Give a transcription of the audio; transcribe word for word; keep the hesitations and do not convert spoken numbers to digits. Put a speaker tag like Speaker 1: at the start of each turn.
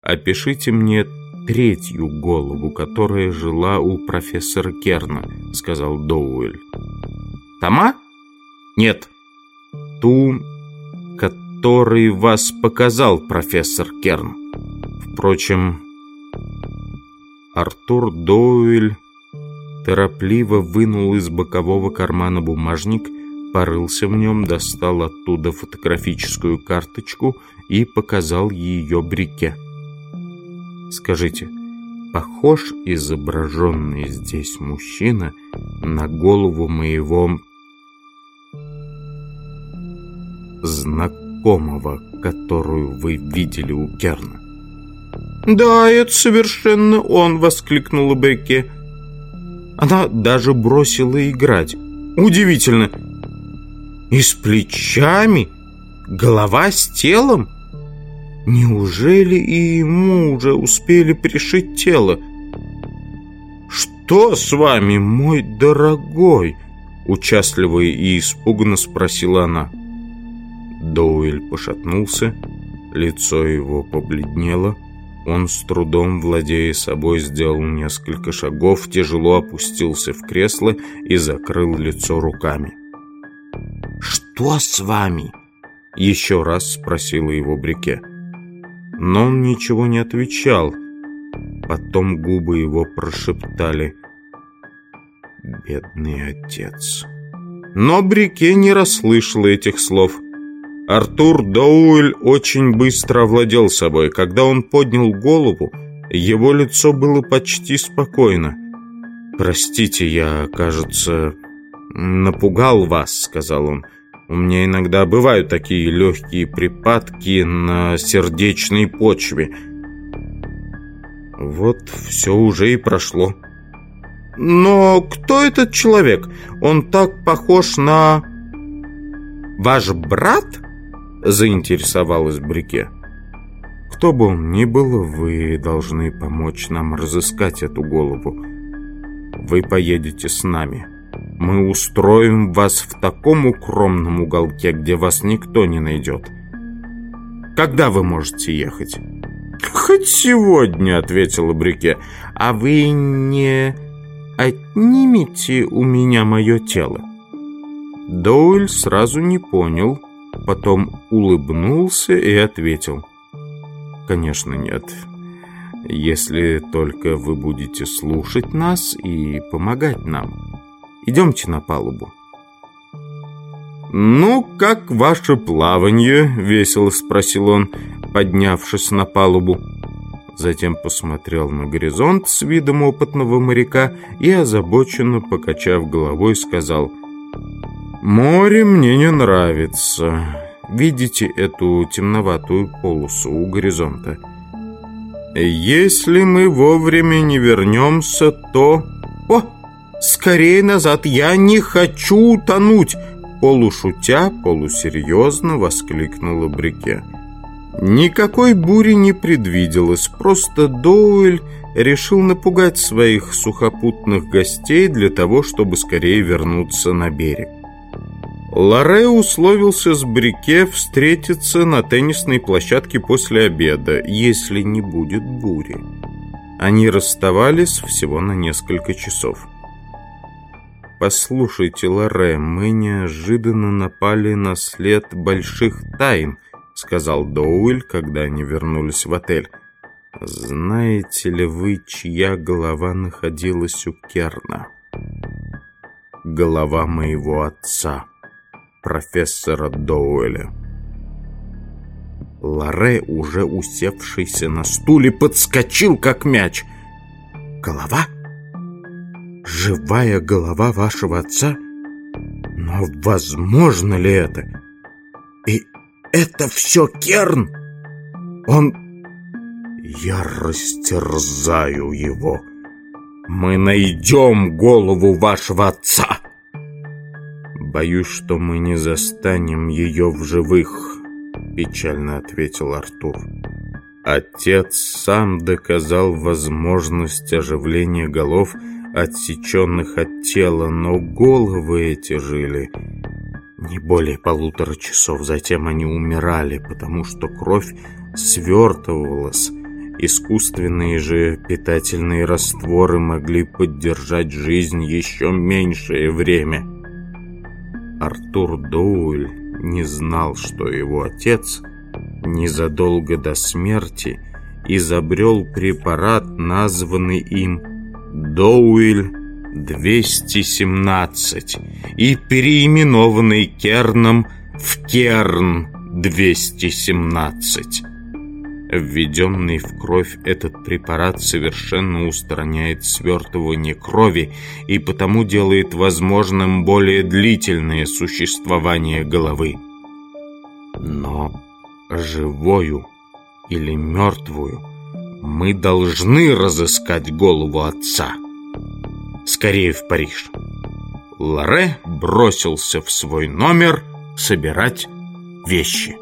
Speaker 1: «Опишите мне третью голову, которая жила у профессора Керна», — сказал Доуэль. «Тома? Нет. Ту, который вас показал профессор Керн. Впрочем...» Артур Доуэль торопливо вынул из бокового кармана бумажник, порылся в нем, достал оттуда фотографическую карточку и показал ее Брике. «Скажите, похож изображенный здесь мужчина на голову моего знакомого, которую вы видели у Керна?» «Да, это совершенно он!» — воскликнула Брике. Она даже бросила играть. «Удивительно! И с плечами, голова с телом. Неужели и ему уже успели пришить тело?» «Что с вами, мой дорогой?» — участливо и испуганно спросила она. Доуэль пошатнулся, лицо его побледнело. Он, с трудом владея собой, сделал несколько шагов, тяжело опустился в кресло и закрыл лицо руками. «Что с вами?» — еще раз спросила его Брике. Но он ничего не отвечал. Потом губы его прошептали: «Бедный отец». Но Брике не расслышала этих слов. Артур Доуэль очень быстро овладел собой. Когда он поднял голову, его лицо было почти спокойно. «Простите, я, кажется, напугал вас», — сказал он. «У меня иногда бывают такие легкие припадки на сердечной почве. Вот все уже и прошло». «Но кто этот человек? Он так похож на... ваш брат?» — заинтересовалась Брике. «Кто бы он ни был, вы должны помочь нам разыскать эту голову. Вы поедете с нами. Мы устроим вас в таком укромном уголке, где вас никто не найдет. Когда вы можете ехать?» «Хоть сегодня», — ответила Брике. «А вы не отнимете у меня мое тело?» Доуэль сразу не понял, потом улыбнулся и ответил: «Конечно нет, если только вы будете слушать нас и помогать нам. Идемте на палубу». «Ну, как ваше плавание?» — весело спросил он, поднявшись на палубу. Затем посмотрел на горизонт с видом опытного моряка и, озабоченно покачав головой, сказал: «Море мне не нравится. Видите эту темноватую полосу у горизонта? Если мы вовремя не вернемся, то...» «О, скорее назад! Я не хочу утонуть!» Полушутя, полусерьезно воскликнула Брике. Никакой бури не предвиделось, просто Доуэль решил напугать своих сухопутных гостей для того, чтобы скорее вернуться на берег. Лорре условился с Брике встретиться на теннисной площадке после обеда, если не будет бури. Они расставались всего на несколько часов. «Послушайте, Лорре, мы неожиданно напали на след больших тайн», — сказал Доуэль, когда они вернулись в отель. «Знаете ли вы, чья голова находилась у Керна?» «Голова моего отца, профессора Доуэля». Лорре, уже усевшийся на стуле, подскочил как мяч. «Голова? Живая голова вашего отца? Но возможно ли это? И это все Керн? Он... Я растерзаю его. Мы найдем голову вашего отца!» «Боюсь, что мы не застанем ее в живых», — печально ответил Артур. «Отец сам доказал возможность оживления голов, отсеченных от тела, но головы эти жили не более полутора часов. Затем они умирали, потому что кровь свертывалась Искусственные же питательные растворы могли поддержать жизнь еще меньшее время. Артур Доуэль не знал, что его отец незадолго до смерти изобрел препарат, названный им Доуэль двести семнадцать и переименованный Керном в Керн двести семнадцать. Введенный в кровь, этот препарат совершенно устраняет свертывание крови и потому делает возможным более длительное существование головы. Но живую или мертвую мы должны разыскать голову отца. Скорее в Париж. Лоре бросился в свой номер собирать вещи.